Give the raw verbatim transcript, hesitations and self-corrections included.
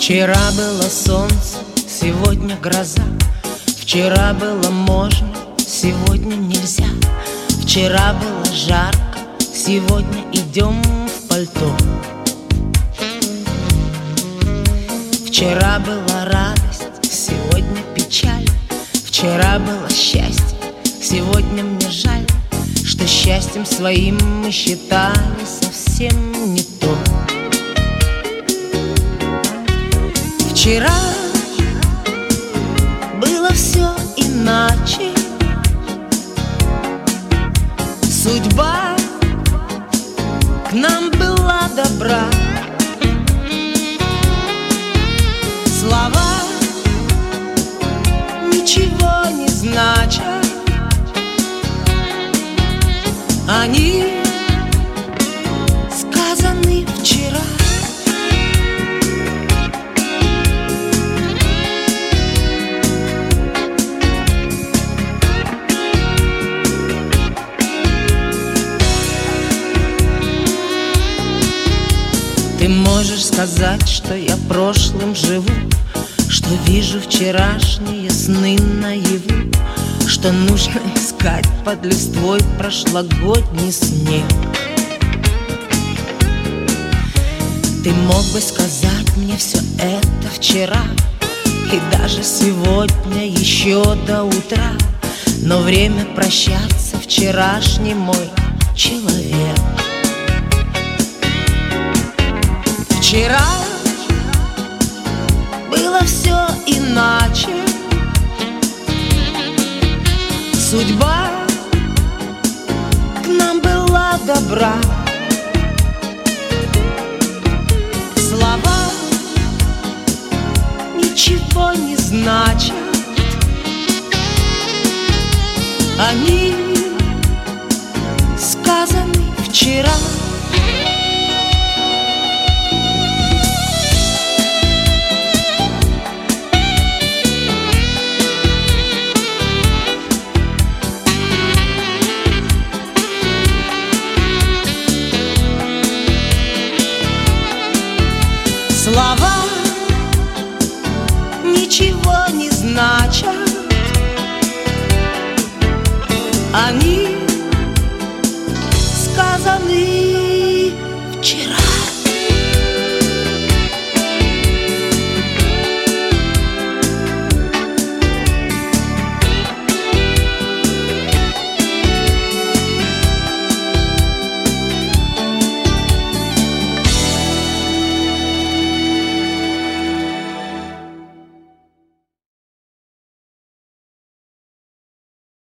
Вчера было солнце, сегодня гроза. Вчера было можно, сегодня нельзя. Вчера было жарко, сегодня идем в пальто. Вчера была радость, сегодня печаль. Вчера было счастье, сегодня мне жаль, что счастьем своим мы считали совсем не то. Вчера было все иначе. Судьба к нам была добра. Слова ничего не значат. Они сказаны вчера. Ты можешь сказать, что я прошлым живу, что вижу вчерашние сны наяву, что нужно искать под листвой прошлогодний снег. Ты мог бы сказать мне все это вчера и даже сегодня еще до утра, но время прощаться, вчерашний мой человек. Вчера было все иначе. Судьба к нам была добра. Слова ничего не значат. Они сказаны вчера. Слова ничего не значат. Они